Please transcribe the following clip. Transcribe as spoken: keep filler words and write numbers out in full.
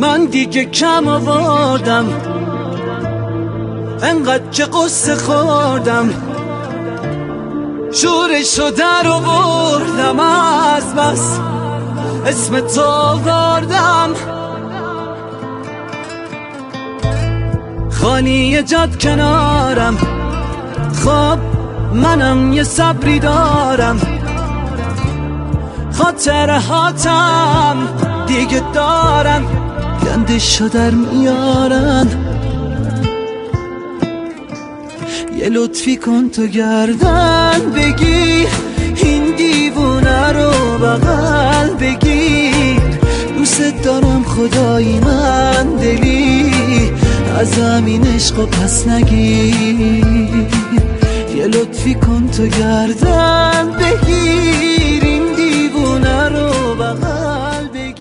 من دیگه کم آوردم، انقدر که قصه خوردم، شورشو در آوردم، از بس اسم تو آوردم. خالی جاد کنارم، خب منم یه صبری دارم، خاطره هاتم دیگه دارن، گندشو در میارن. یه لطفی کن تو گردن بگیر، این دیوونه رو بغل بگیر، دوست دارم خدایی من دلی، از همین عشق پس نگیر. یه لطفی کن تو گردن بگیر،